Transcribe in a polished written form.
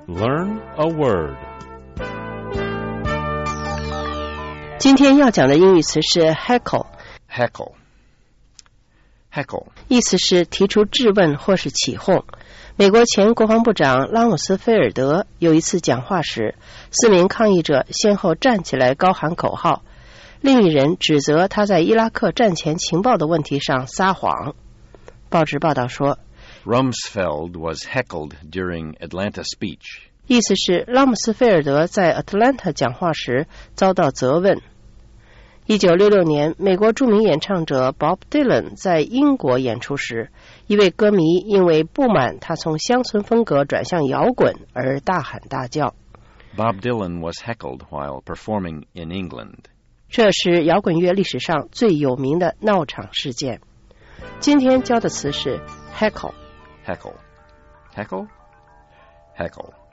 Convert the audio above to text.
Learn a word. 今天要讲的英语词是 heckle。 意思是提出质问或是起哄。美国前国防部长拉姆斯菲尔德有一次讲话时，4名抗议者先后站起来高喊口号，另一人指责他在伊拉克战前情报的问题上撒谎。报纸报道说 Rumsfeld was heckled during Atlanta speech. 意思是拉姆斯菲尔德在 Atlanta 讲话时遭到责问。1966年，美国著名演唱者 Bob Dylan 在英国演出时，一位歌迷因为不满他从乡村风格转向摇滚而大喊大叫。 Bob Dylan was heckled while performing in England. 这是摇滚乐历史上最有名的闹场事件。今天教的词是 heckle。 Heckle.